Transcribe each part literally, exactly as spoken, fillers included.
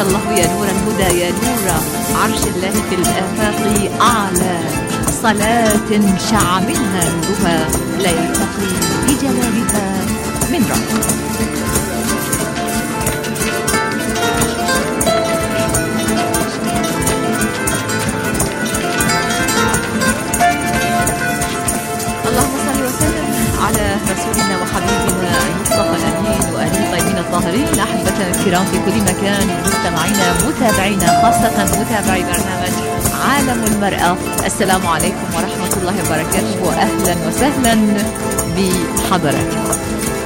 الله يا نور الهدى يا نور عرش الله في الآفاق أعلى، صلاة شع منها نورها لا يرتقي بجلالها من رق. اللهم صل وسلم على رسولنا وحبيبنا المصطفى الأمين وآله الطيبين الطاهرين. أحبتنا الكرام في كل مكان، مستمعينا متابعينا، خاصة متابعي برنامج عالم المرأة، السلام عليكم ورحمة الله وبركاته، وأهلا وسهلا بحضراتكم.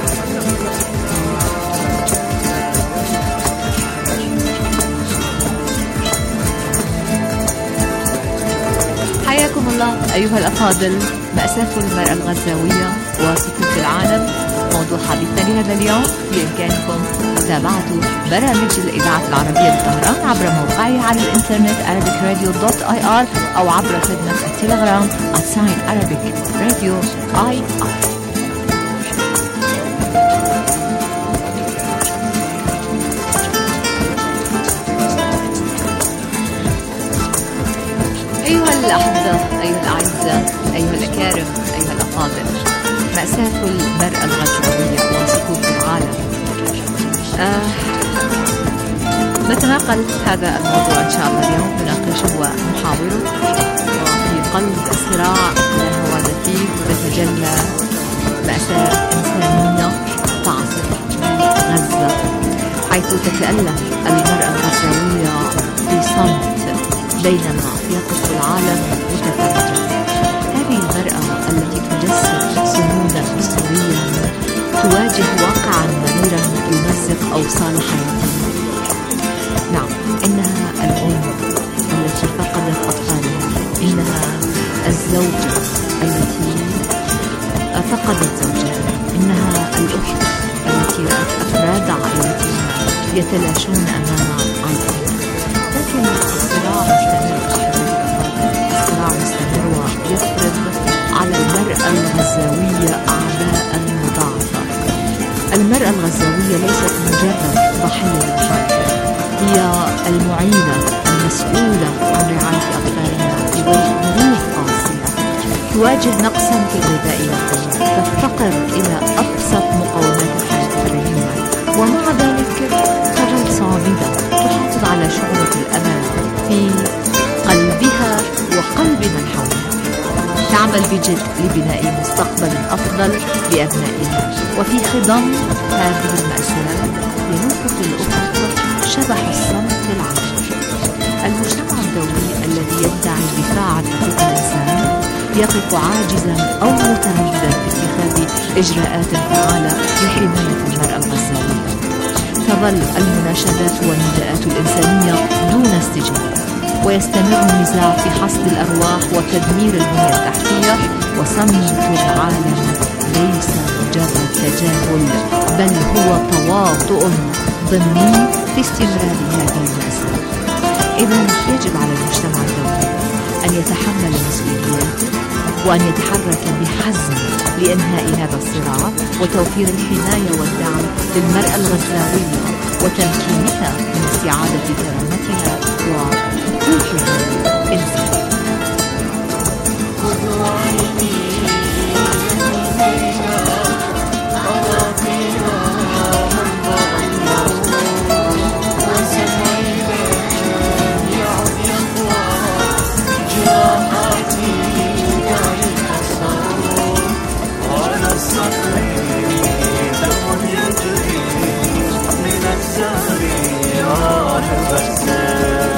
حياكم الله أيها الأفاضل. مأساة المرأة الغزاوية وسقوط العالم موضوع حديثنا لهذا اليوم. بإمكانكم متابعة برامج الإذاعة العربية بطهران عبر موقعي على الإنترنت arabic radio dot i r أو عبر خدمة التليجرام @sign arabic radio i r. أيها الأحبة، أيها الأعزاء، أيها الأكارم، أيها الأفاضل، مأساة المرأة الغزاوية وسقوط العالم. آه نتناقل هذا الموضوع إن شاء الله اليوم، نناقشه ونحاوره. وفي قلب الصراع هذا فيه تتجلى مأساة إنسانية تعصف غزة، حيث تتألم المرأة الغزاوية في صمت بينما يقف العالم متفرجا. هذه المرأة التي تجسد صمودا أسطوريا تواجه واقعا مريرا يمزق أوصال حياتها. نعم، إنها الأم التي فقدت أطفالها، إنها الزوجة التي فقدت زوجها، إنها الأخت التي رأت أفراد عائلتها يتلاشون أمام عائلتها. لكن الصراع مستمر، الصراع مستمر ويفرض على المرأة الغزاوية أعباء مضاعفة. المرأة الغزاوية ليست مجرد ضحية للحرب، هي المعينة المسؤولة عن رعاية أطفالها في ظروف قاسية، تواجه نقصا في الغذاء والدواء، تفتقر إلى أبسط مقومات الحياة الكريمة، ومع ذلك تظل صامدة، تحافظ على شعور الأمان في قلبها وقلب من حولها، تعمل بجد لبناء مستقبل أفضل لأبنائها. وفي خضم هذه المأساة ينوف في الأفق شبح الصمت العاجل. المجتمع الدولي الذي يدعي الدفاع عن حقوق الإنسان يقف عاجزا أو مترددا في اتخاذ إجراءات فعالة لحماية المرأة الغزاوية. تظل المناشدات والنداءات الإنسانية دون استجابة، ويستمر النزاع في حصد الأرواح وتدمير البنية التحتية، وصمت العالم ليس مجرد تجاهل، بل هو تواطؤ ضمني في استمرار هذه المأساة. إذن يجب على المجتمع الدولي أن يتحمل مسؤولياته وأن يتحرك بحزم لإنهاء هذا الصراع وتوفير الحماية والدعم للمرأة الغزاوية وتمكينها من استعادة كرامتها وحقوقها الإنسانية. من الزهر يا الغزال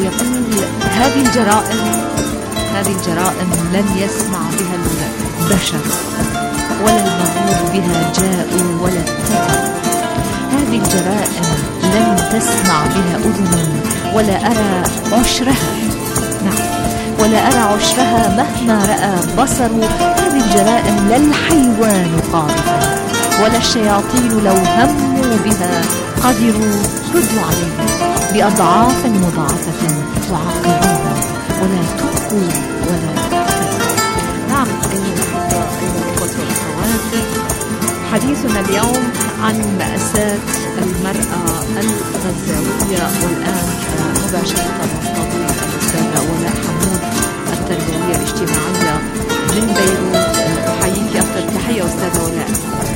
ويقول هذه الجرائم هذه الجرائم لن يسمع بها البشر ولا المغول بها جاءوا ولا اتقوا. هذه الجرائم لن تسمع بها أذن ولا أرى عشرها. نعم، ولا أرى عشرها مهما رأى بصر. هذه الجرائم لا الحيوان قاذفها ولا الشياطين لو هموا بها قدروا ردوا عليها بأضعاف مضاعفة تعاقبوها ولا تبقوا ولا تحتروا. نعم أيها الأخوة والأخوات، حديثنا اليوم عن مأساة المرأة الغزاوية، والآن مباشرة نستضيف الأستاذة ولاء حمود، التربوية الاجتماعية من بيروت. أحييك أفضل تحية أستاذة ولاء.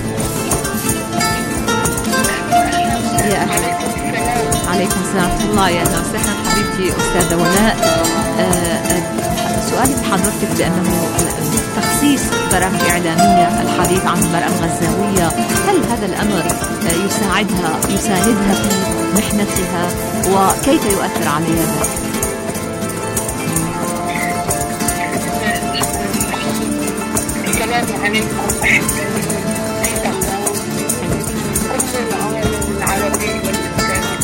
يا أهلا. عليكم السلام ورحمة الله. يا أهلا وسهلا حبيبتي أستاذة ولاء. سؤالي من حضرتك بأنه تخصيص برامج إعلامية الحديث عن المرأة الغزاوية، هل هذا الأمر يساعدها يساندها في محنتها وكيف يؤثر عليها ذلك؟ السلام عليكم أحبتي كل العالم العربي والإسلامي.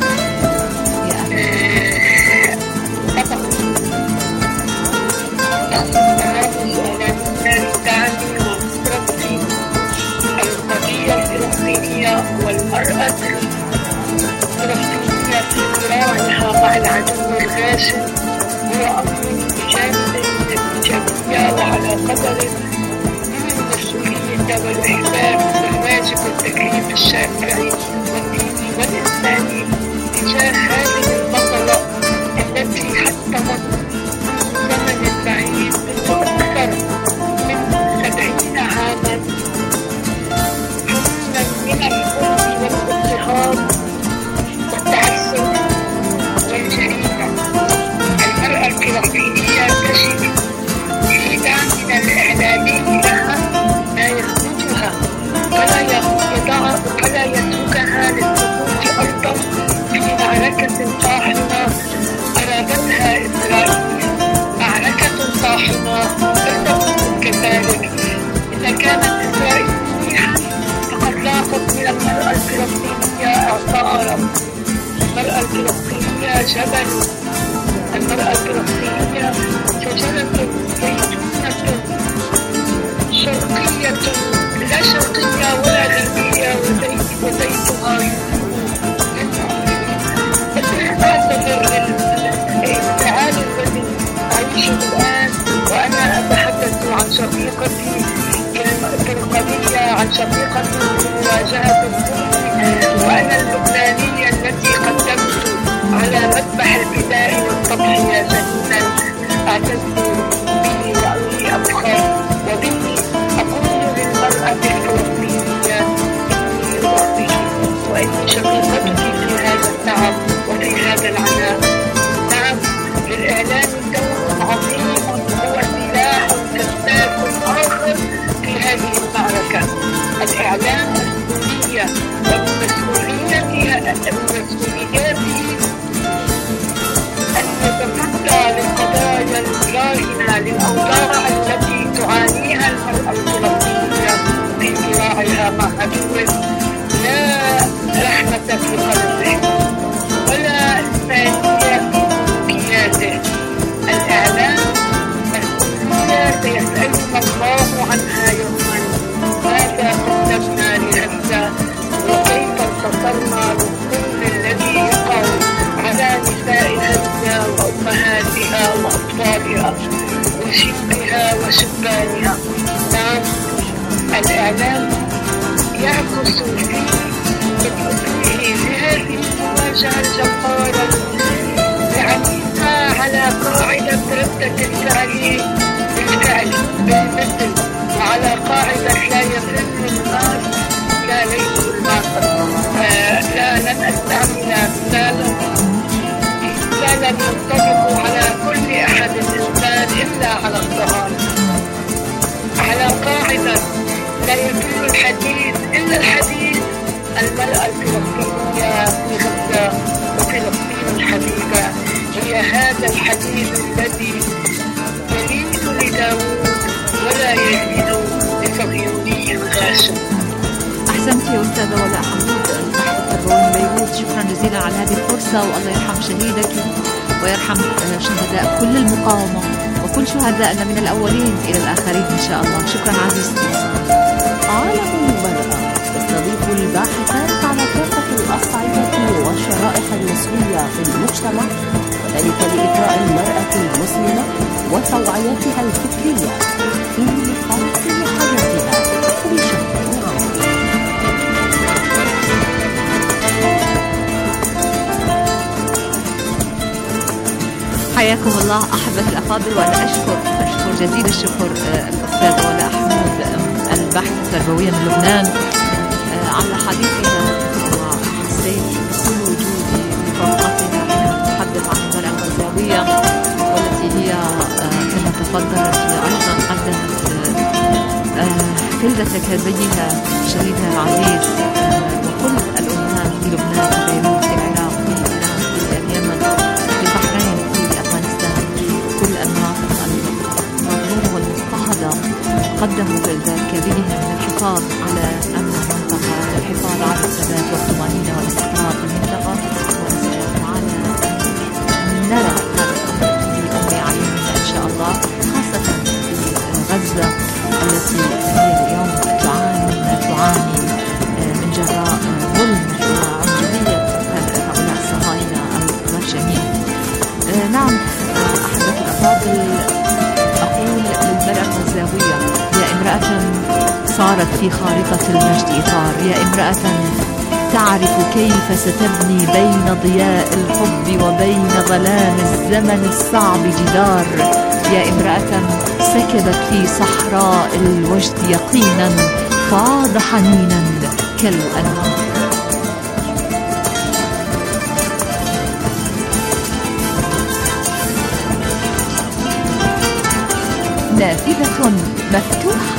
القضية الفلسطينية والمرأة الفلسطينية في صراعها مع العدو الغاشم هو أمر بجانب الإيجابية وعلى قدر من المسؤولية والإحسان والواجب والتكليف الشرعي والديني والإنساني تجاه هذه البطلة التي حطمت زمن بعيد منذ أكثر من سبعين عاما حملا من الظلم والاضطهاد والتعسف والجريمة. المرأة الفلسطينية تجد في دعمنا الإعلامي لها ما يخرجها فلا يضع فلا يتركها للسقوط أيضا في معركة طاحنة أرادتها إسرائيل. معركة طاحنة ستكون كذلك إذا كانت إسرائيل منيحة فقد لاقت من المرأة الفلسطينية إعطاء رب. المرأة الفلسطينية جبل. المرأة الفلسطينية شجرة زيتونة شرقية لا شرقية ولا غربية وزيتها أعتبر الانفعال الذي أعيشه الآن وأنا أتحدث عن شقيقتي في القضية، عن شقيقتي في مواجهة الظلم، وأنا اللبنانية التي قدمت على مذبح الفداء والتضحية شهيدا أعتز به وأني أفخر وبه. أقول للمرأة الفلسطينية إني أرضيك وإني شقيقتك في هذا التعب وفي هذا العناء. نعم، للإعلام دور عظيم هو سلاح كذاب آخر في هذه المعركة. الإعلام مسؤولية ومسؤوليتها مسؤولياته أن يتصدى للقضايا الراهنة للأوضاع التي تعانيها المرأة الفلسطينية في صراعها مع عدو لا رحمة في قلبه ولا إنسانية في سلوكياته. الإعلام مسؤولية سيسألنا الله عنها يوما. ماذا قدمنا لغزة وكيف انتصرنا للظلم الذي يقع على نساء غزة وأمهاتها وأطفالها وشبها وشبانها. نعم، الإعلام يعكس فيه بتوجيه لهذه المواجهة الجبارة لعنيفة على قاعدة ردة الفعل بالفعل بالمثل وعلى قاعدة لا يفر الناس لا ليس الناس. آه لا لن أستعمل مثالا مثالا ينطبق على كل أحد الإنسان إلا على الظهر، على قاعدة لا يفر الحديث إلا الحديث. المرأة الفلسطينية في غزة وفلسطين الحبيبة هي مثل الحديد الذي يلين لداود ولا يلين لصهيوني غاشم. أحسنت يا أستاذة ولاء حمود البحث التربوي من بيروت، شكرا جزيلا على هذه الفرصة، والله يرحم شهيدك ويرحم شهداء كل المقاومة وكل شهدائنا من الأولين إلى الآخرين إن شاء الله. شكرا عزيزتي. عالم المرأة يستضيف الباحثات على كافة الأصعدة والشرائح النسوية في المجتمع، وذلك لإثراء المرأة المسلمة وتوعيتها الفكرية في مفاصل حياتها بشكل عام. حياكم الله أحبة الأفاضل، وأنا أشكر أشكر جزيل الشكر الأستاذة ولاء حمود الباحثة التربوية من لبنان على حديثنا، وحسيت بكل وجودي بطاقتنا أنها تتحدث عن المرأة الغزاوية، والتي هي كما تفضلت هي أيضا قدمت فلذة كبدها شهيدها العزيز وكل الأمهات في لبنان في بيروت في العراق في إيران في اليمن في البحرين في أفغانستان في كل المناطق المظلومة والمضطهدة، قدموا فلذة كبدهم للحفاظ على أمن المنطقة، للحفاظ على الثبات والطمأنينة والاستقرار في المنطقة، ونسأل على أن نرى هذا الأمر بأم عيوننا إن شاء الله، خاصة في غزة التي هي اليوم تعاني تعاني من جراء ظلم وعنجهية هؤلاء الصهاينة الغاشمين. نعم أحبة الأفاضل، أقول للمرأة الغزاوية: يا امرأة صارت في خارطة المجد إطار، يا امرأة تعرف كيف ستبني بين ضياء الحب وبين ظلام الزمن الصعب جدار، يا امرأة سكبت في صحراء الوجد يقينا فاض حنينا كالأنهار. نافذة مفتوحة.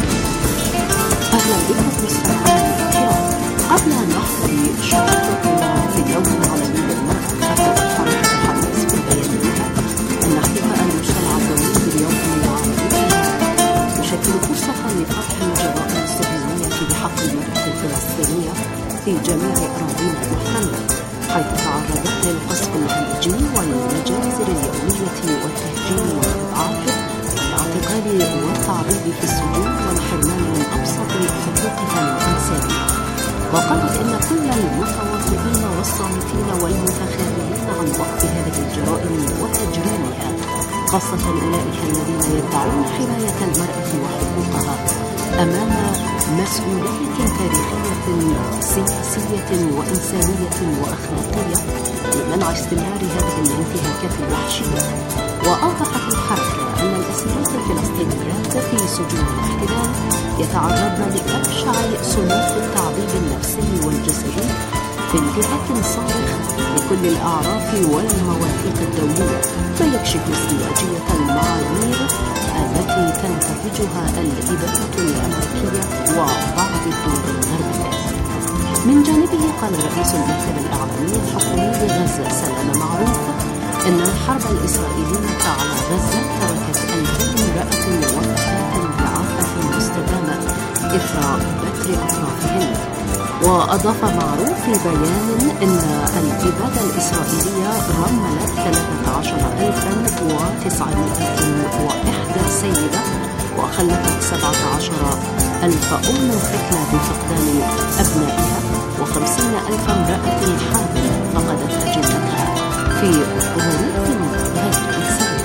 أهلا بكم مستمعينا الكرام. قبل أن نحظي شهادتنا في اليوم العالمي للمرأة، أحب الحركة الحماس في بيانها أن احتواء المجتمع الدولي باليوم العالمي يشكل فرصة لفتح الجرائم الصهيونية بحق المرأة الفلسطينية في جميع أراضينا المحتلة، حيث تعرضت للقصف الهمجي والمجازر اليومية والتهجير والإضعاف والاعتقال والتعريض في السجون والحرمان من أبسط حقوقها الإنسانية. وقالت إن كل المتواطئين والصامتين والمتخاذلين عن وقف هذه الجرائم وتجريمها، خاصة أولئك الذين يدعون حماية المرأة وحقوقها، أمام مسؤولية تاريخية سياسية وإنسانية وأخلاقية لمنع استمرار هذه الانتهاكات الوحشية. وأوضحت الحركة أن الأسيرات الفلسطينيات في سجون الاحتلال يتعرضن لأبشع صنوف التعذيب النفسي والجسدي في انتهاك صارخ لكل الأعراف والمواثيق الدولية، ما يكشف ازدواجية المعايير التي تنتهجها الإدارة الأمريكية وبعض الدول الغربية. من جانبه قال رئيس المكتب الإعلامي الحكومي لغزة سلام معروف إن الحرب الإسرائيلية على غزة تركت ألفين امرأة وفتاة بعافية مستدامة إثر بتر أطرافهن. وأضاف معروف في بيان إن الإبادة الإسرائيلية رملت ثلاثة عشر ألفا وتسعمائة وواحد سيدة، وخلفت سبعة عشر ألف أم ثكلى بفقدان أبنائها، وخمسين ألف امرأة حرب فقدت أجلتها في ظروف غير إنسانية.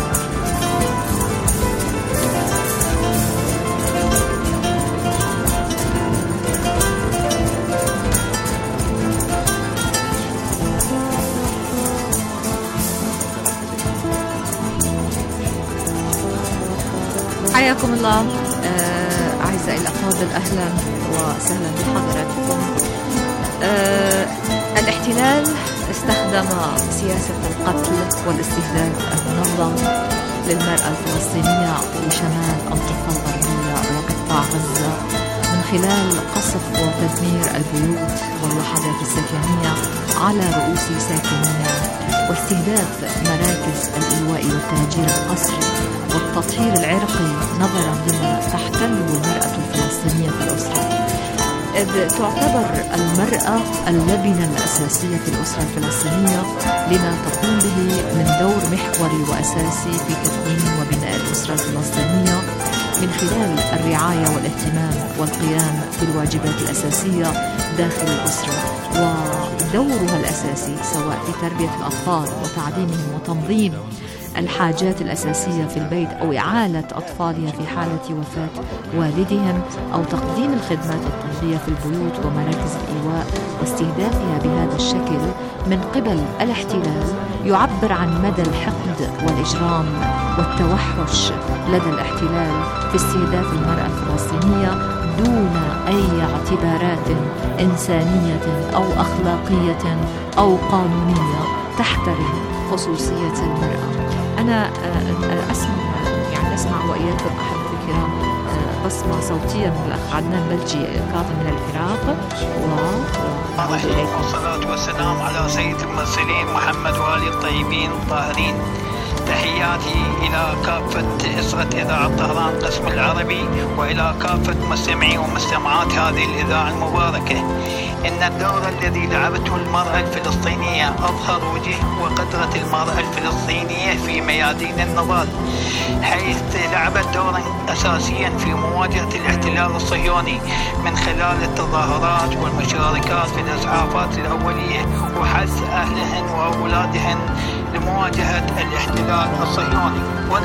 حياكم الله آه، أعزائي الأفاضل، أهلا وسهلا بحضراتكم. آه، الاحتلال استخدم سياسة القتل والاستهداف المنظم للمرأة الفلسطينية في شمال الضفة الغربية وقطاع غزة من خلال قصف وتدمير البيوت والوحدات السكنية على رؤوس ساكنيها واستهداف مراكز الإيواء والتهجير القسري والتطهير العرقي نظرا لما تحتله المرأة الفلسطينية في الأسرة، إذ تعتبر المرأة اللبنة الأساسية في الأسرة الفلسطينية لما تقوم به من دور محوري وأساسي في تكوين وبناء الأسرة الفلسطينية من خلال الرعاية والاهتمام والقيام بالواجبات الأساسية داخل الأسرة، ودورها الأساسي سواء في تربية الأطفال وتعليمهم وتنظيم الحاجات الأساسية في البيت أو إعالة أطفالها في حالة وفاة والدهم أو تقديم الخدمات الطبية في البيوت ومراكز الإيواء واستهدافها بهذا الشكل من قبل الاحتلال يعبر عن مدى الحقد والإجرام والتوحش لدى الاحتلال في استهداف المرأة الفلسطينية دون أي اعتبارات إنسانية أو أخلاقية أو قانونية تحترم خصوصية المرأة. أنا أسمع يعني أسمع وإياكم أحبتي الكرام بصمة صوتية من الأخ عدنان بلجي كاظم من العراق ونعود إليكم. والصلاة والسلام على سيد المرسلين محمد وآل الطيبين الطاهرين. تحياتي إلى كافة أسرة إذاعة طهران قسم العربي وإلى كافة مستمعي ومستمعات هذه الإذاعة المباركة. إن الدور الذي لعبته المرأة الفلسطينية أظهر وجه وقدرة المرأة الفلسطينية في ميادين النضال، حيث لعبت دورا أساسيا في مواجهة الاحتلال الصهيوني من خلال التظاهرات والمشاركات في الإسعافات الأولية وحث أهلهن وأولادهن لمواجهة الاحتلال الصهيوني.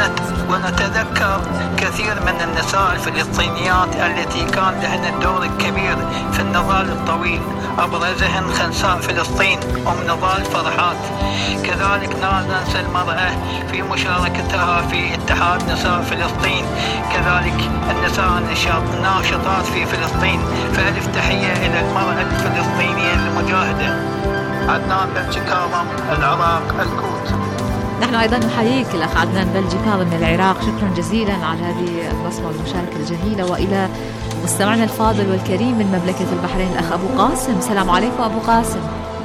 ونتذكر كثير من النساء الفلسطينيات التي كان لهن الدور الكبير في النضال الطويل، أبرزهن خنساء فلسطين أم نضال فرحات. كذلك لا ننسى المرأة في مشاركتها في اتحاد نساء فلسطين، كذلك النساء الناشطات في فلسطين. فألف تحية إلى المرأة الفلسطينية المجاهدة. عدنان بلجي كاظم، العراق، الكوت. نحن أيضا نحييك الأخ عدنان بلجي كاظم من العراق، شكرا جزيلا على هذه البصمة والمشاركة الجميلة. وإلى مستمعنا الفاضل والكريم من مملكة البحرين الأخ أبو قاسم. السلام عليكم أبو قاسم.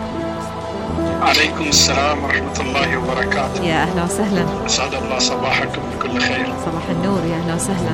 عليكم السلام ورحمة الله وبركاته. يا أهلا وسهلا. أسعد الله صباحكم بكل خير. صباح النور، يا أهلا وسهلا.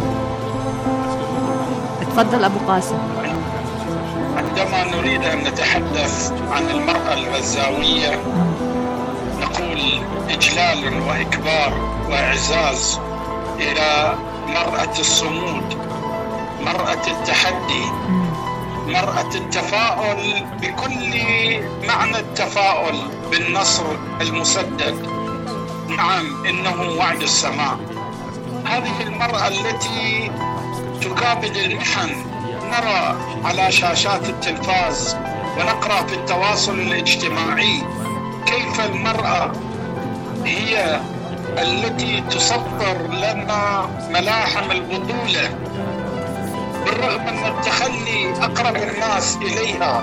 تفضل أبو قاسم. عندما نريد أن نتحدث عن المرأة الغزاوية نقول إجلال وإكبار وإعزاز إلى مرأة الصمود، مرأة التحدي، مرأة التفاؤل بكل معنى التفاؤل بالنصر المسدد. نعم، إنه وعد السماء. هذه المرأة التي تكابد المحن، نرى على شاشات التلفاز ونقرأ في التواصل الاجتماعي كيف المرأة هي التي تصدر لنا ملاحم البطولة، بالرغم من التخلي أقرب الناس إليها،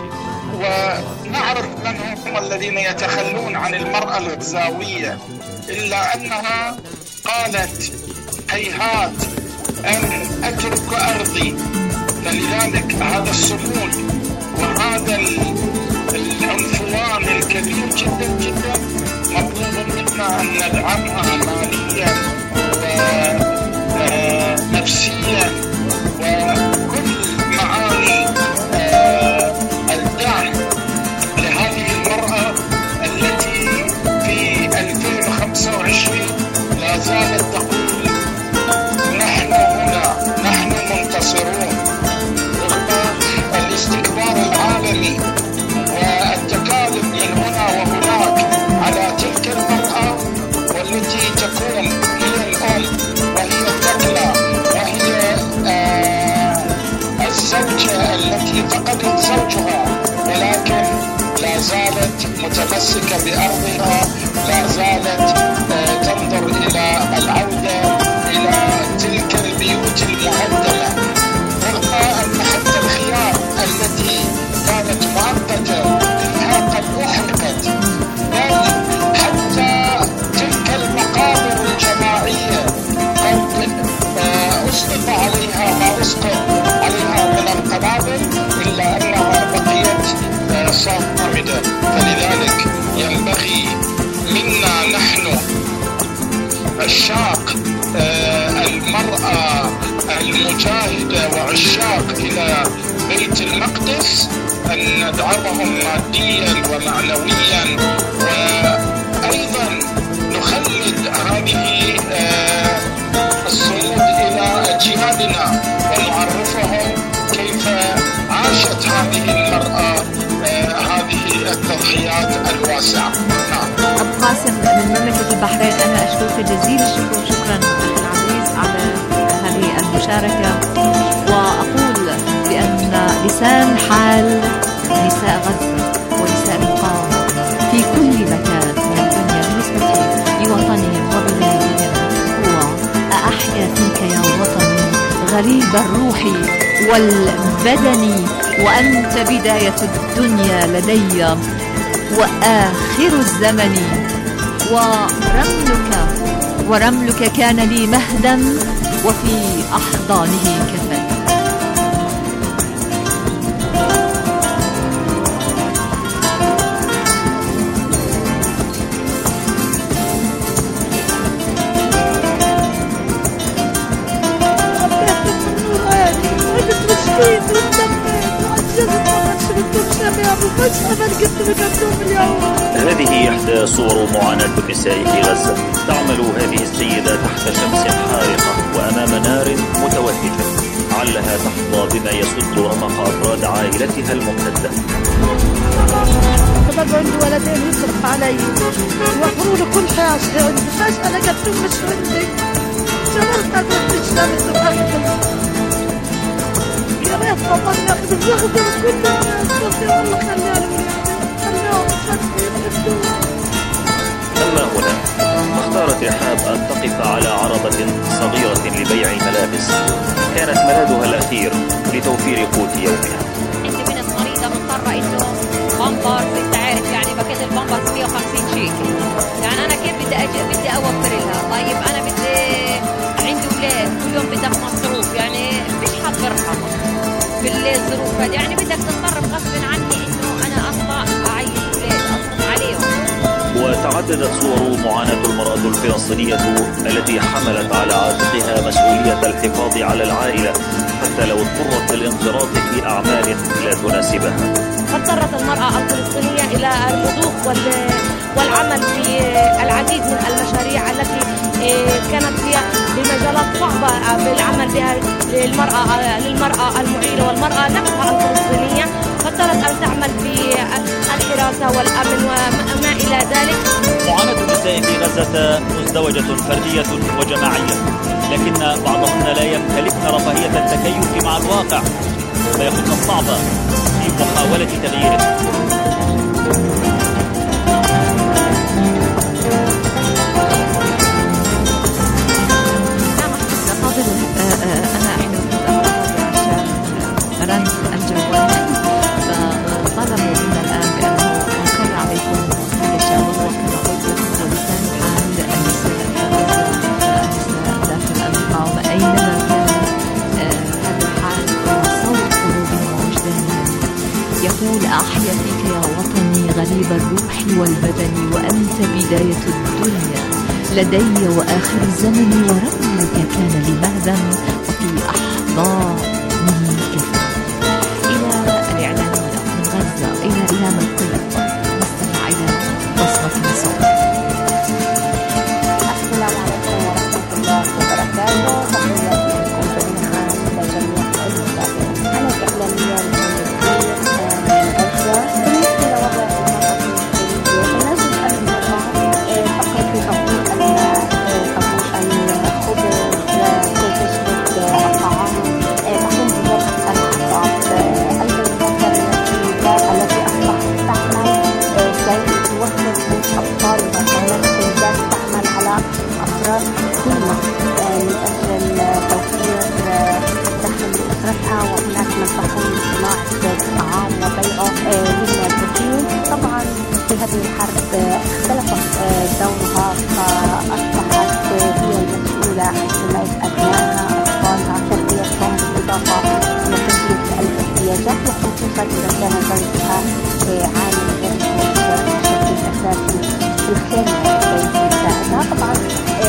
ونعرف من هم الذين يتخلون عن المرأة الغزاوية، إلا أنها قالت هيهات أن أترك أرضي. فلذلك هذا الصمود وهذا العنفوان الكبير جدا جدا مطلوب منا أن ندعمها ماليا ونفسيا وكل معاني الدعم لهذه المرأة التي في ألفين وخمسة وعشرين لا زالت تقول نحن هنا، نحن منتصرون، رغم الاستكبار العالمي والتكالب من هنا وهناك على تلك المرأة، والتي تكون هي الأم وهي الطفلة وهي آه الزوجة التي فقدت زوجها، ولكن لا زالت متمسكة بأرضها، لا زالت آه تنظر إلى العودة إلى تلك البيوت المعدلة، رغم أن حتى الخيار التي كانت مؤقتة فيها قد أحرقت، بل حتى تلك المقابر الجماعية قد أسقط عليها ما أسقط عليها من القنابل، إلا أنها بقيت صامدة. فلذلك ينبغي إلى بيت المقدس أن ندعمهم ماديا ومعنويا، وأيضا نخلد هذه الصمود إلى أجيالنا ونعرفهم كيف عاشت هذه المرأة هذه التضحيات الواسعة. نعم. أبو قاسم من مملكة البحرين، أنا أشكرك جزيل الشكر، شكرا أخي العزيز على هذه المشاركة، وأقول بأن لسان حال نساء غزة ونساء المقاومة في كل مكان من الدنيا بالنسبة لوطنهم وبلادهم هو أحيا فيك يا وطني غريب الروح والبدن، وأنت بداية الدنيا لدي وآخر الزمن، ورملك ورملك كان لي مهدا وفي أحضانه كفن. هذه إحدى صور معاناة النساء في غزة. تعمل هذه السيدة تحت شمس حارقة وأمام نار متوهجة، علها تحظى بما يسد رمق أفراد عائلتها الممتدة. طبعا عندي ولدين يصرف علي وفروا له كل حاجة عندي، فجأة لقيتهم مش عندي، شغلت أقول في الشمس وأخذ يا ريت والله ناخذ نخدم كل الناس، بس يا الله خليها لهم خليهم يحبوا. أما هنا اختارت رحاب أن تقف على عربة صغيرة لبيع الملابس، كانت ملاذها الأخير لتوفير قوت يومها. أنت من المريضة مضطرة إنه بامبرز، أنت عارف يعني باكيت البامبرز مية وخمسين شيكل، يعني أنا كيف بدي أجي بدي أوفر لها؟ طيب أنا بدي عندي أولاد كل يوم بدك مصروف، يعني مش حد برحمة بالظروف هذه، يعني بدك تتصرف غصب عني إنه أنا أطلع أعيش أولاد أصرف عليهم. وتعددت صور معاناة المرأة الفلسطينية التي حملت على عاتقها مسؤولية الحفاظ على العائلة حتى لو اضطرت للانخراط في أعمال لا تناسبها. اضطرت المرأة الفلسطينية إلى الرضوخ والعمل في العديد من المشاريع التي كانت هي بمجالات صعبة بالعمل بها للمرأة للمرأة المعيلة والمرأة نفسها الفلسطينية، فاضطرت أن تعمل في الحراسة والأمن وما إلى ذلك. معاناة النساء في غزة مزدوجة فردية وجماعية، لكن بعضهن لا يمتلكن رفاهية التكيف مع الواقع فيخضن الصعب في محاولة تغييره. أنا حين كنت رنت الجوال فطلبوا منا الآن بأنه كان عليكم تجاوز وكما قلت لكم ولسان حال النساء داخل المقاومة أينما كان هذا الحال صوت قلوبهم ووجدانهم يقول أحيا فيك يا وطني غريب الروح والبدن، وأنت بداية الدنيا لدي وآخر الزمن، ورملك كان لي مهدا وفي أحضانه كفن. إلى الإعلامية من غزة إلى إعلام القيم، نستمع إلى بصمة صوت. السلام عليكم ورحمة الله وبركاته. تحياتي لكم جميعا لجميع المستمعين. أنا كإعلامية من غزة. بالنسبة لوضع المرأة الفلسطينية فلازم أن المرأة فقط في تطبيق الماء، تطبيق الخبز، تشرب الطعام، تقوم بوضع الحفاظ. أيضا الوفر التي أصبحت تعمل كي توفر قوت أطفالها، كانت سيدات تعمل على أفراد كلها من أجل توفير دخل لأسرتها، وهناك من تقوم بصناعة الطعام وبيعه للمساكين. طبعا في هذه الحرب اختلفت دورها، فأصبحت هي المسؤولة عن حماية أبنائها أطفالها، تربيتهم، بالإضافة لتلبية الاحتياجات، وخصوصا إذا كان زوجها عامل غير بشكل أساسي في الخدمة التي يساعدها. طبعا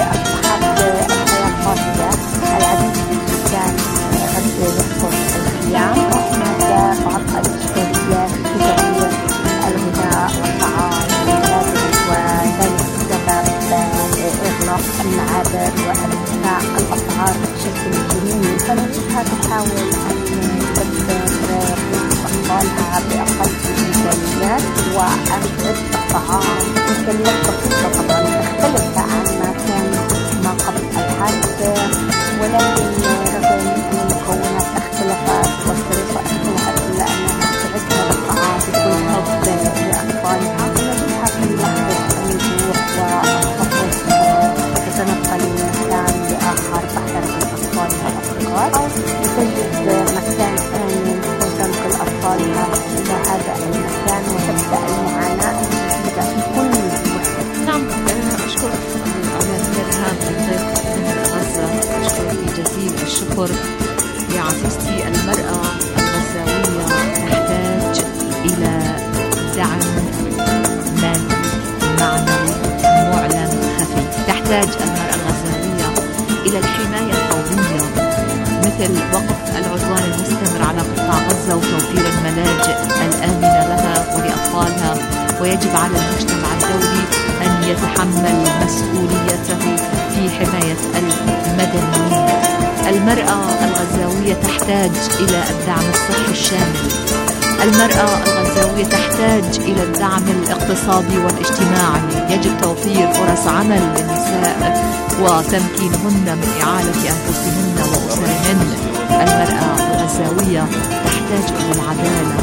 أصبحت الحياة قاسية، العديد من السكان غزة يسكن الأيام، وهناك بعض الإشكاليات في تغيير الغذاء والطعام النباتي، وذلك بسبب إغلاق المعابر وارتفاع الأسعار بشكل جنوني. فنجدها تحاول أن تدبر أطفالها بأقل الإمكانيات وأن تعد الطعام إمكانيات بسيطة طبعا تختلف عن ما كان ما قبل الحرب، ولكن رغم أن المكونات اختلفت والطريقة اختلفت إلا أنها تعد هذا الطعام بكل حب لأطفالها. فنجدها في لحظة النجوح والتفرق تتنقل من مكان لآخر بحثا عن أطفالها الأصدقاء، أو تجد مكان آمن وتنقل أطفالها إلى هذا المكان وتبدأ المعاناة الجديدة في كل وحدة. نعم، أشكرك على هذا الضيف من غزة، أشكرك جزيل الشكر يا عزيزتي. المرأة الغزاوية تحتاج إلى دعم مادي معنوي معلن خفي. تحتاج المرأة الغزاوية إلى الحماية الفورية مثل وقف العدوان المستمر على قطاع غزة وتوفير الملاجئ الآمنة لها ولأطفالها. ويجب على المجتمع الدولي أن يتحمل مسؤوليته في حماية المدنيين. المرأة الغزاوية تحتاج إلى الدعم الصحي الشامل. المرأة الغزاوية تحتاج إلى الدعم الاقتصادي والاجتماعي. يجب توفير فرص عمل للنساء وتمكينهن من إعالة أنفسهن وأسرهن. المرأة الغزاوية تحتاج إلى العدالة.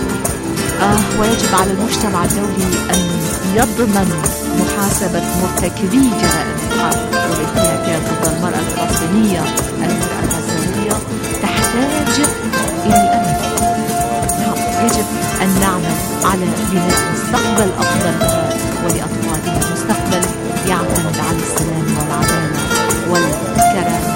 آه ويجب على المجتمع الدولي أن يضمن محاسبة مرتكبي جرائم الحرب والانتهاكات ضد المرأة الفلسطينية. المرأة الغزاوية تحتاج إلى الأمن. نعم، يجب أن نعمل على بناء مستقبل أفضل لها ولأطفالها، مستقبل يعتمد على السلام والعدالة والكرامة.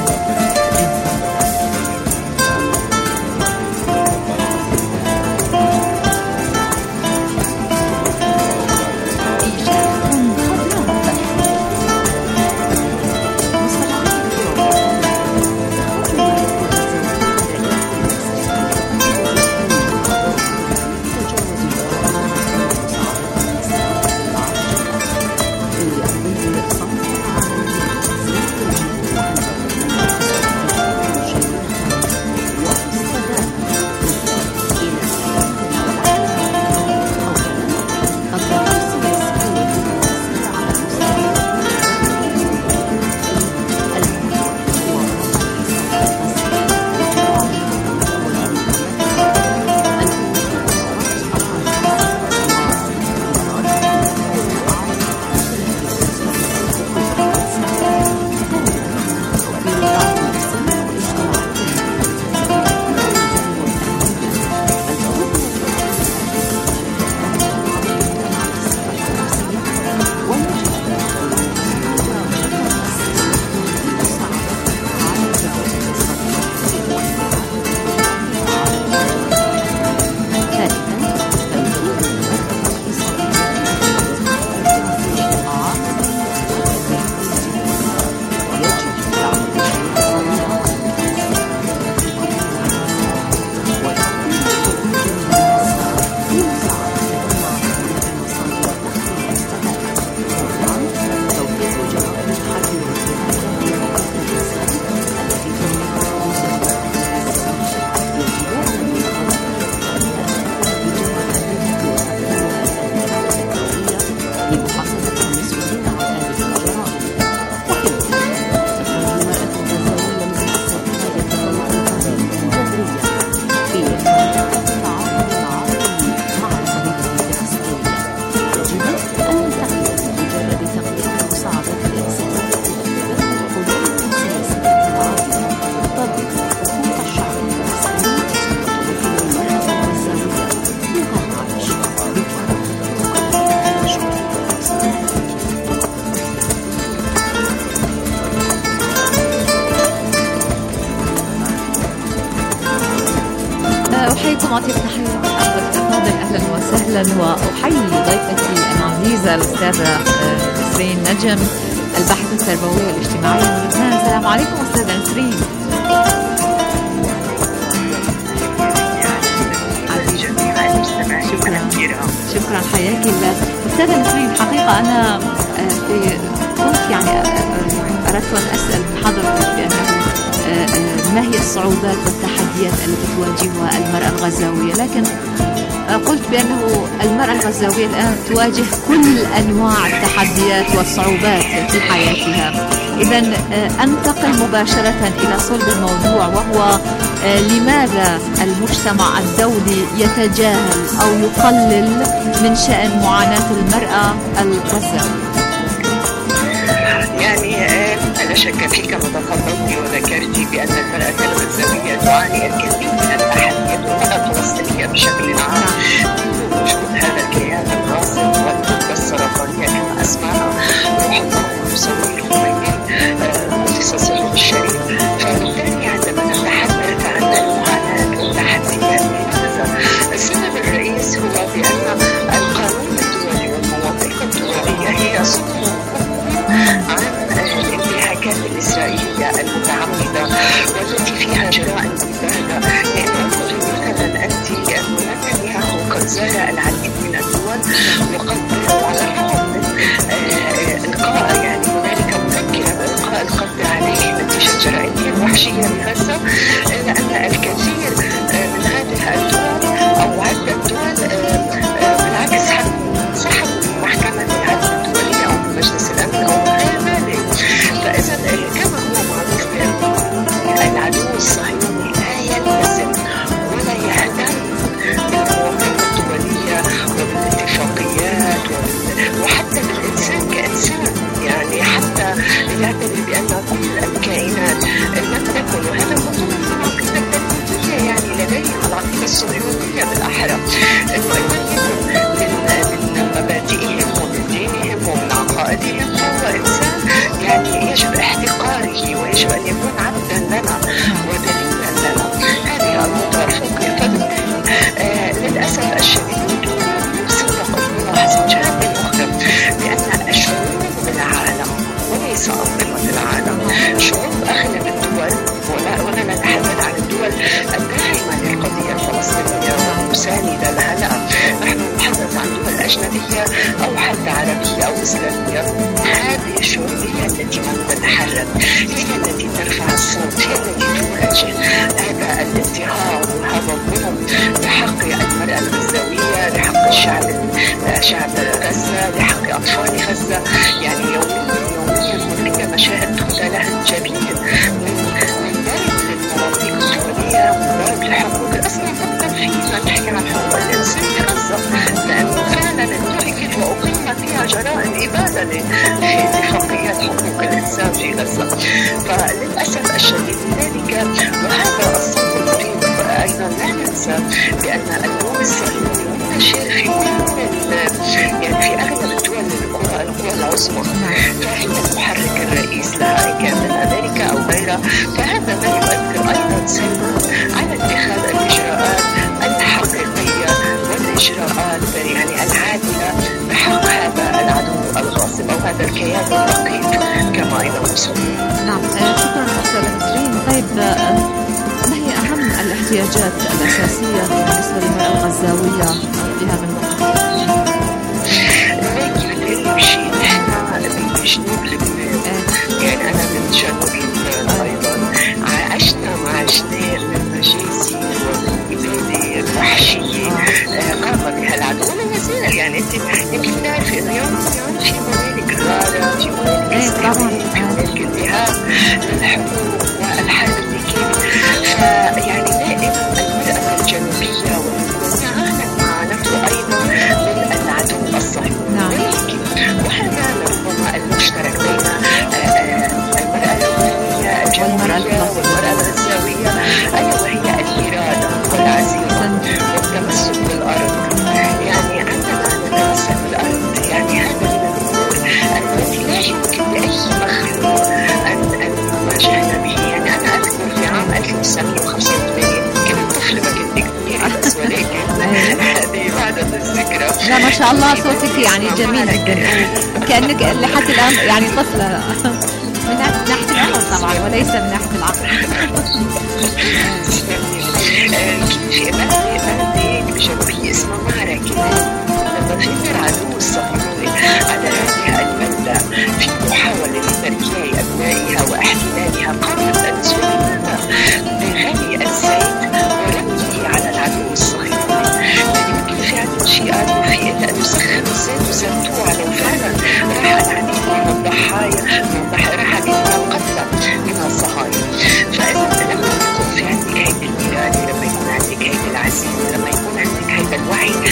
أحييكم أطيب تحية أفضل أهلا وسهلا، وأحيي ضيفتي العزيزة الأستاذة نسرين نجم الباحثة التربوية والاجتماعية من لبنان. السلام عليكم أستاذة نسرين. كرام. شكرا، حياك الله أستاذة نسرين. حقيقة أنا في كنت يعني أردت أن أسأل حضرتك بأنه ما هي الصعوبات والتحديات التي تواجهها المرأة الغزاوية، لكن قلت بأنه المرأة الغزاوية الآن تواجه كل أنواع التحديات والصعوبات في حياتها. إذن أنتقل مباشرة إلى صلب الموضوع، وهو لماذا المجتمع الدولي يتجاهل أو يقلل من شأن معاناة المرأة الغزاوية؟ يعني لا شك فيك كما تفضلت وذكرت بأن المرأة الغزاوية تعاني الكثير من التحديات، والمرأة الفلسطينية بشكل عام وجود هذا الكيان الغاصب والكتلة السرطانية كما أسمعها وحطها مصور الخميني قصصه الشريف. فبالتالي عندما نتحدث عن المعاناة والتحديات، السبب الرئيس هو بأن القانون الدولي والمواثيق الدولية هي صدور عن الانتهاكات الإسرائيلية المتعمدة والتي فيها جرائم مبالغة. يعني مثلا أنت نتنياهو قد زار العديد من الدول وقد على الرغم من إلقاء يعني هنالك مذكرة بإلقاء القبض عليه نتيجة جرائمه الوحشية بغزة، إلا أن الكثير من هذه الدول أو عدة دول بالعكس سحبوا من محكمة العدل الدولية أو من مجلس الأمن أو غير ذلك. فإذا كما هو معروف بأن العدو الصهيوني لا يلتزم ولا يهتم بالمواثيق الدولية وبالاتفاقيات وحتى بالإنسان كإنسان، يعني حتى يعتبر بأن كل الكائنات لم تكن، وهذا موضوع العقيدة التلميذية يعني لديهم العقيدة الصهيونية بالأحرى، أنه من مبادئهم ومن دينهم ومن عقائدهم هو إنسان يعني يجب احتقاره ويجب أن يكون عبدا لنا ودليلا لنا. هذه النقطة الفقهية. فبالتالي للأسف الشديد سبق الملاحظة جهة أخرى بأن الشعوب بالعالم وليس أنظمة العالم، شعوب أغلب الدول ولا ولا نتحدث عن الدول الداعمة للقضية الفلسطينية والمساندة لها، لا، نحن نتحدث عن دول أجنبية أو حتى عربية أو إسلامية. هذه الشعوب هي التي لم تتحرك، هي التي ترفع الصوت، هي التي تواجه هذا الاضطهاد وهذا الظلم بحق المرأة الغزاوية، بحق الشعب شعب غزة، بحق أطفال غزة. يعني يوميا يوميا هناك مشاهد تهدى لها الجبين من من ضرب للمواثيق الدولية وضرب لحقوق الأسرى، حتى فيما نحكي عن حقوق الإنسان في غزة، لأنه فعلا انتهكت وأقيم فيها جرائم إبادة في اتفاقيات حقوق الإنسان في غزة. فللأسف الشديد ذلك، وهذا الصوت المريض أيضا لا ننسى بأن اللوم الصهيوني منتشر في كل يعني في أغلب الدول القرى القرى العظمى، فهي المحرك الرئيس لها إن كان من أمريكا أو غيرها. فهذا ما يؤثر أيضا سلبا على اتخاذ الإجراءات الحقيقية والإجراءات يعني العادلة بحق هذا العدو الغاصب أو هذا الكيان الثقيل كما أيضا مسمى. نعم، شكرا أستاذة نسرين. طيب ما هي أهم الاحتياجات الأساسية بالنسبة للمرأة الغزاوية في هذا الوقت؟ شيء نحن بجنوب لبنان، يعني أنا من جنوب لبنان أيضا عشنا مع جنين من مجازي ومن إبادة وحشية قام بها العدو ولا يزال. يعني أنت يمكن تعرفي إنه يوم يوم في هنالك غارة، في هنالك إسرائيل، في هنالك انتهاك للحقوق والحرب الذكية. فيعني دائما المرأة الجنوبية والمدنية عانت معاناته أيضا من العدو الصهيوني، ولكن وهذا ربما المشترك بين المرأة اللبنانية الجنوبية والمرأة الغزاوية، ألا وهي الإرادة والعزيمة والتمسك بالأرض. يعني عندما نتمسك بالأرض يعني هذا من الأمور التي لا يمكن لأي مخلوق أن أن نواجهنا به. يعني أنا أذكر في عام ألف وتسعمائة وخمسة وثمانين كنت طفلة ما كنت كبيرة بس، ولكن هذه بعد الذكرى. لا ما شاء الله صوتك يعني جميل جدا، كأنك لحد الآن يعني طفلة من ناحية العقل طبعا وليس من ناحية العقل. في بلد بجنوبية اسمها معركة،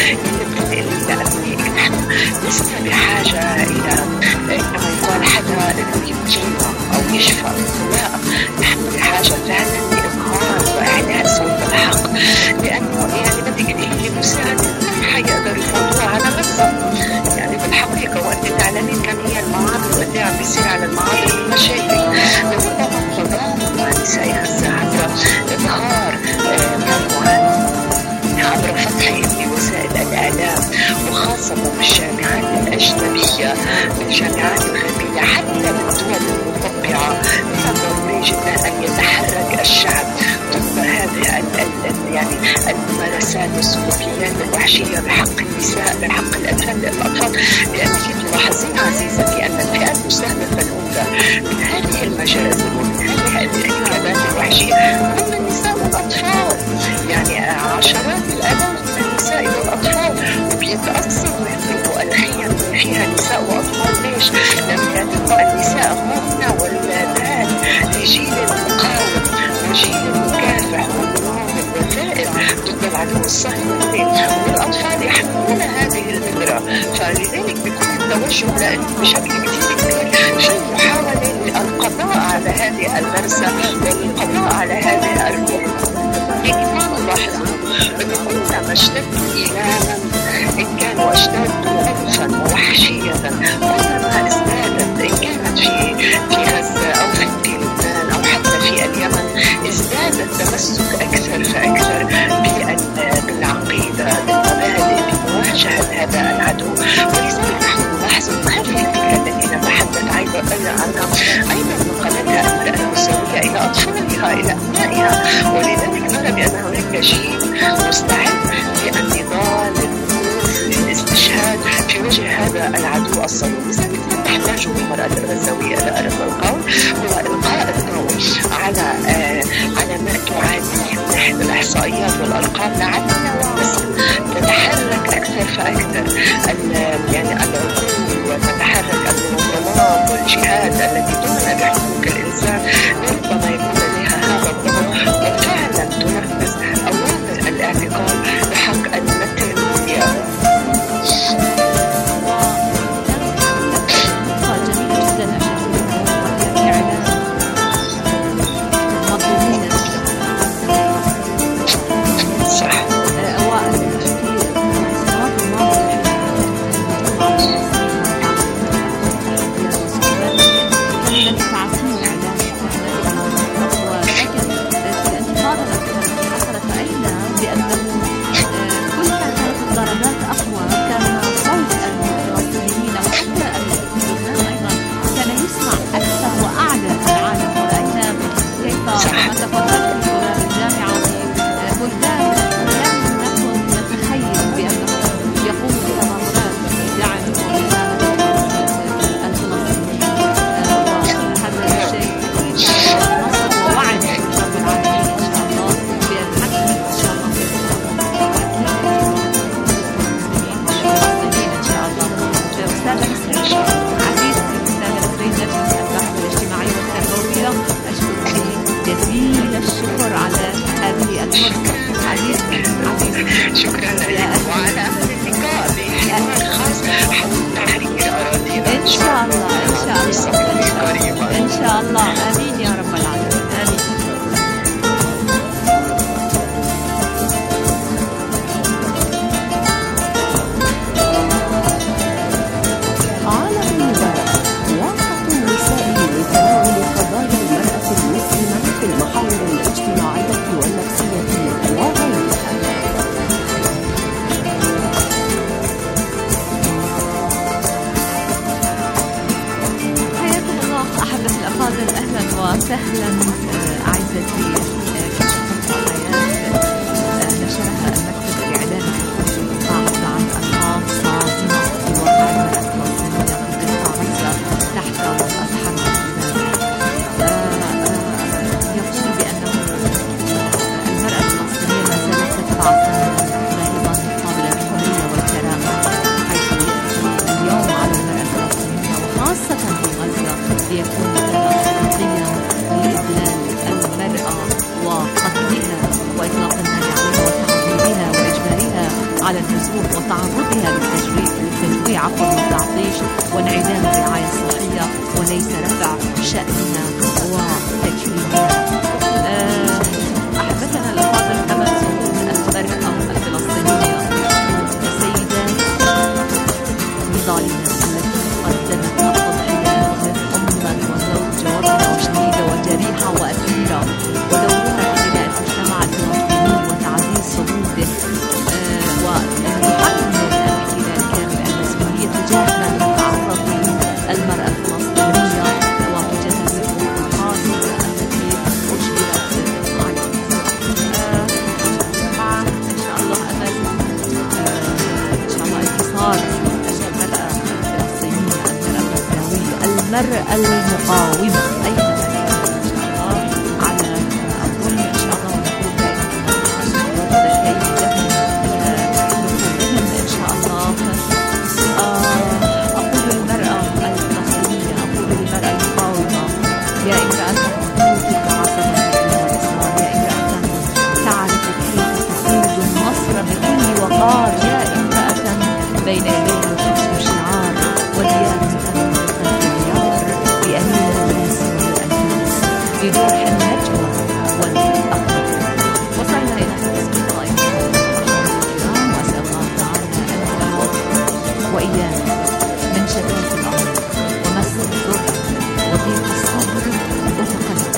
اللي لأني نحن لسنا بحاجة إلى إنما يقال حدا إنه يتجمع أو يشفى، لا، نحن بحاجة فعلا لإظهار وإعلاء صوت الحق، لأنه يعني بدك تجي مساعدة حيقدروا يفوتوها على غزة. يعني بالحقيقة وقت تعلمين كم هي المعاضل وقت عم بيصير على المعاضل المشاكل، لربما تضامن مع نساء غزة عبر إظهار عبر فتح وسائل الإعلام، وخاصة بالجامعات الأجنبية، الجامعات الغربية، حتى بالدول المطبعة، فضروري جدا أن يتحرك الشعب ضد هذه يعني الممارسات والسلوكيات الوحشية بحق النساء، بحق الأطفال الأطفال لأنك تلاحظين عزيزتي أن الفئات المستهدفة الأولى من هذه المجازر ومن هذه الارتكابات الوحشية هم النساء والأطفال، يعني عشرات الآلاف من النساء والأطفال، وبيتأثروا ويتركوا الخيم فيها نساء وأطفال. ليش؟ لأن النساء هن والولادات لجيل مقاوم وجيل مكافح والوفائر ضد العدو الصهيوني، والأطفال يحملون هذه الفكرة، فلذلك بيكون التوجه لأنه بشكل كثير كبير في محاولة للقضاء على هذه المرسى والقضاء على هذه الروح. ما نلاحظ أنه كلما اشتدوا إيلاما إن كانوا اشتدوا عنفا ووحشية، كلما ازدادت إن كانت في في غزة أو في لبنان أو حتى في اليمن، ازداد التمسك أكثر فأكثر بالعقيدة، بالمبادئ، بمواجهة هذا العدو. ولذلك نحن نلاحظ هذه الفكرة التي نتحدث أيضا عنها أيضا نقلتها المرأة السورية إلى أطفالها، إلى أبنائها، ولذلك نرى بأن هناك جيل مستعد للنضال، للاستشهاد في وجه هذا العدو الصهيوني. لذلك ما تحتاجه المرأة الغزاوية إلى أرض القول هو إلقاء الضوء على آه على ما تعانيه نحن الإحصائيات والأرقام، لعلنا تتحرك أكثر فأكثر يعني العقول، وتتحرك المنظمات والجهات التي تعنى بحقوق الإنسان، ربما يكون لها هذا الضوء وفعلا تنفذ أوامر الاعتقال بحق المثل واليوم. وسهلا السموم وتعرضها للتجويع عفوا والتعطيش وانعدام الرعاية الصحية وليس رفع شأنها وتكريمها. أه أحبتنا الأفاضل، كما تقول المرأة الفلسطينية سيدات نضالنا التي قدمت التضحية أما وزوجة وابنة وشهيدة وجريحة وأسيرة، ودورها في بناء المجتمع الفلسطيني وتعزيز صموده وتحمل الاحتلال كامل المسؤولية تجاه ما تتعرض له المرأة الفلسطينية وتجاه الحقوق الخاصة التي أجبرت عليها. مع إن شاء الله أمل إن شاء الله انتصار المرأة الفلسطينية، المرأة الغزاوية، المرأة المقاومة أيضا إن شاء الله على أظن إن شاء الله نقول دائما إن شاء الله. أقول للمرأة الفلسطينية، أقول للمرأة المقاومة: يا امرأة حقوقك عصمة الإسلام، يا امرأة تعرف كيف تقود النصر بكل وقار، يا امرأة بين يدي الشمس شعار وديانة الخيار بأمين الناس والأنفاس بروح النجوى والأقوى. وصلنا إلى ختام اللقاء الكرام، وأسأل الله تعالى أن يعوض وإيانا من شتات الأرض ومس الضر وضيق الصبر وتقلب.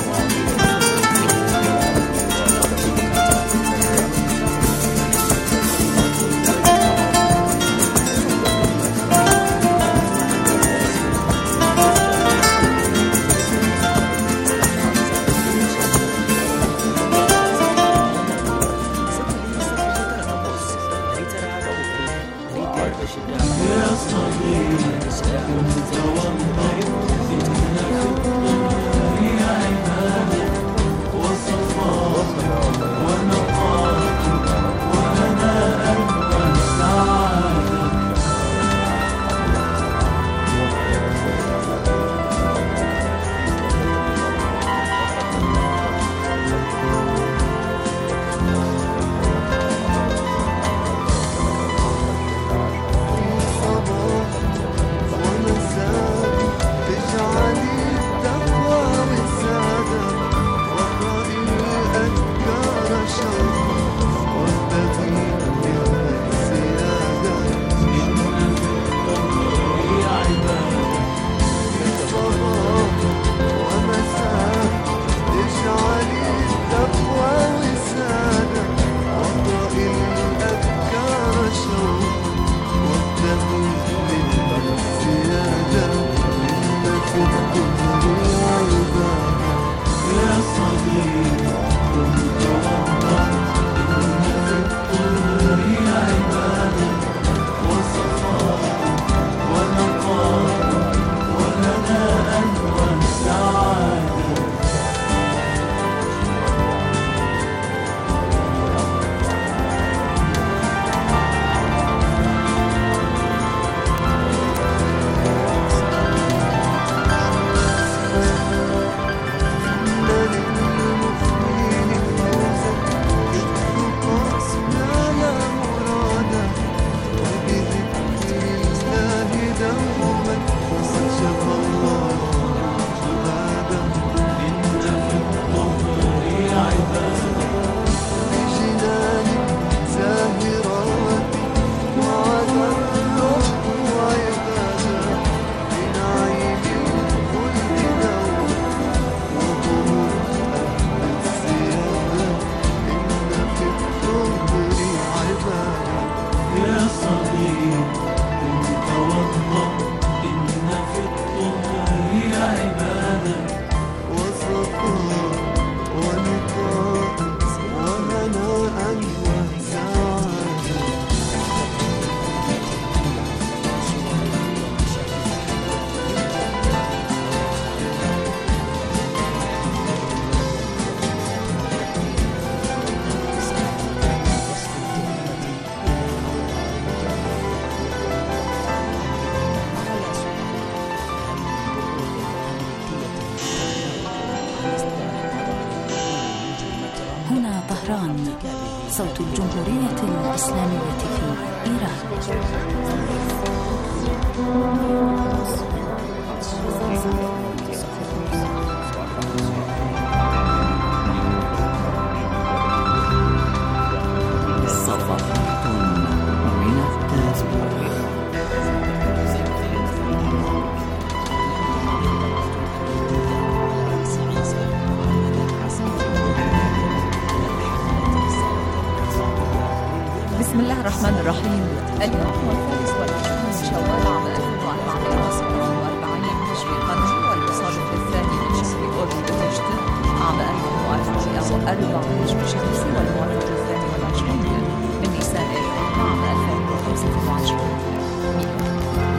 صوت الجمهورية الإسلامية في إيران. بسم الله الرحمن الرحيم. اليوم هو الثالث والعشرين من شوال عام ألف وأربعمائة وستة وأربعين هجري قمري، والمصادف الثاني من شهر أغسطس عام ألف وأربعمائة وأربعة هجري شمسي، والموافق الثاني والعشرين من نيسان عام ألفين وخمسة وعشرين ميلادي.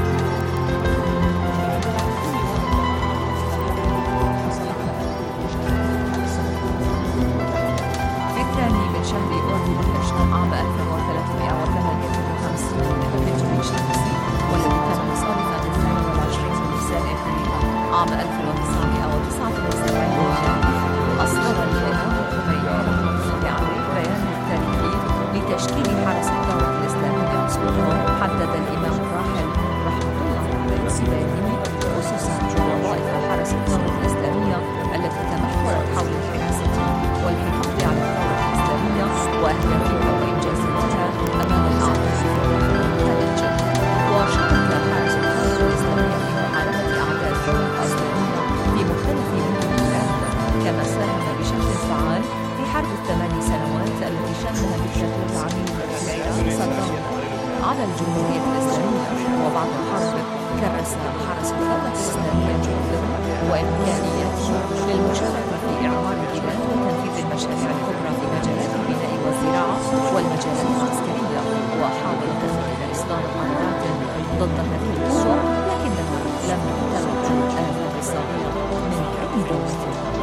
في الثاني من شهر أغسطس عام ألف وثلاثمائة وثمانية وخمسين هجري شمسي، والذي كان مصادفا للثاني والعشرين من نيسان ابريل عام ألف وتسعمائة وتسعة وسبعين ميلادي، أصدر الإمام الخميني رحمه الله عليه بيان التاريخي لتشكيل حرس الدولة الإسلامية سلطان. حدد الإمام الراحل رحمه الله عليه بيانه خصوصا وظائف حرس الدولة الإسلامية التي تمحورت حول الحراسة والحفاظ على الدولة الإسلامية وأهدافها وإنجازاتها أمام الأعداء المختلفة. وشارك حرس الدولة الإسلامية في محاربة أعداء الدولة الإسلامية في مختلف مدن العالم، كما ساهم بشكل فعال في حرب الثماني سنوات التي شنها دكتاتور العميد العراق صدام على الجمهورية الإسلامية. وبعد الحرب كرس حرس الدولة الإسلامية جهوده وإمكانياته للمشاركة في إعمار البلاد وتنفيذ المشاريع الكبرى في مجالات البناء والزراعة والمجالات العسكرية، وحاول تنفيذ إصدار قرارات ضد هذه القوى، لكنها لم تمت الآلات الصغيرة من أي دولة.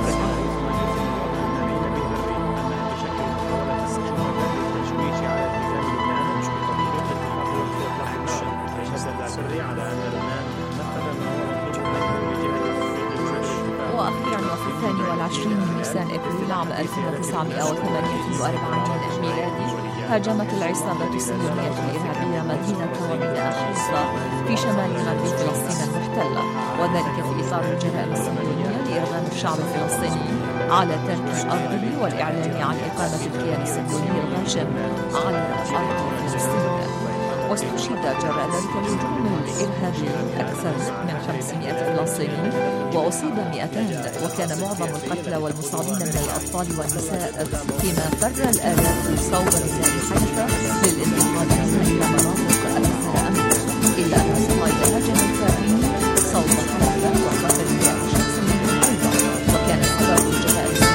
وأخيرا وفي الثاني والعشرين من نيسان ابريل عام ألف وتسعمائة وثمانية وأربعين ميلادي، هاجمت العصابة الصهيونية الإرهابية مدينة وميناء حيفا في شمال غرب فلسطين المحتلة، وذلك في إطار الجرائم الصهيونية لإرغام الشعب الفلسطيني على ترك أرضه والإعلان عن إقامة الكيان الصهيوني الغاشم على أرض فلسطين. واستشهد جراء ذلك الهجوم الإرهابي أكثر من خمسمائة فلسطيني وأصيب مئتين، وكان معظم القتلى والمصابين من الأطفال والنساء، فيما فر الآلاف صوب ميناء حيفا للانتقال إلى مناطق أكثر أمنا، إلا أن الصهاينة هاجموا الفارين صوب حيفا وقتلوا مئة شخص منهم أيضا، وكان سبب الجرائم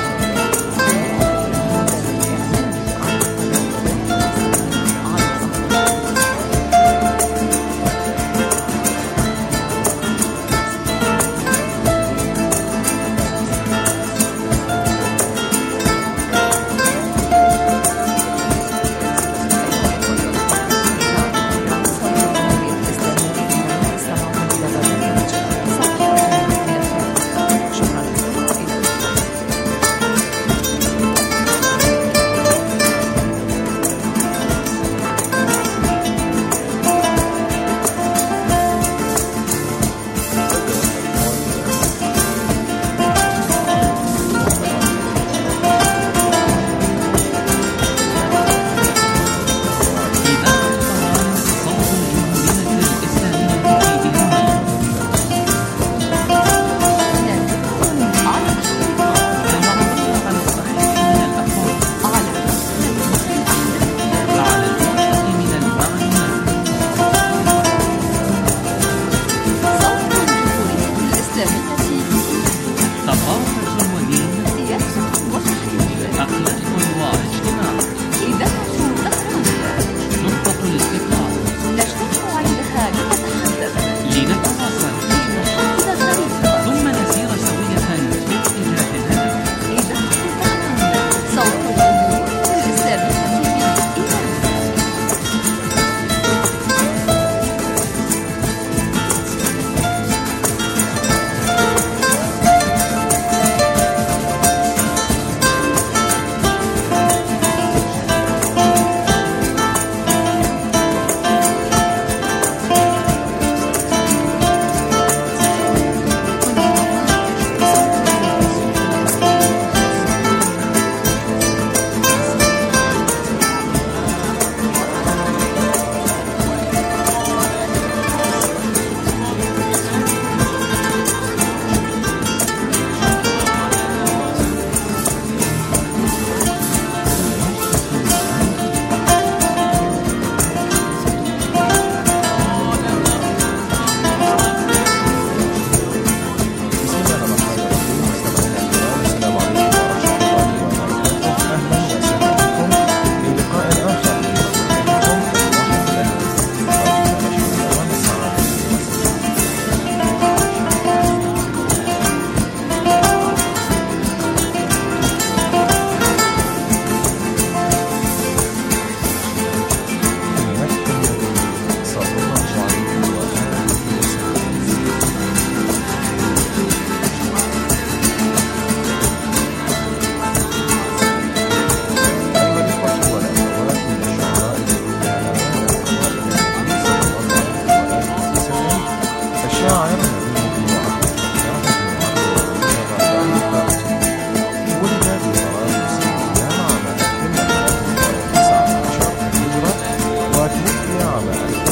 الرياضة.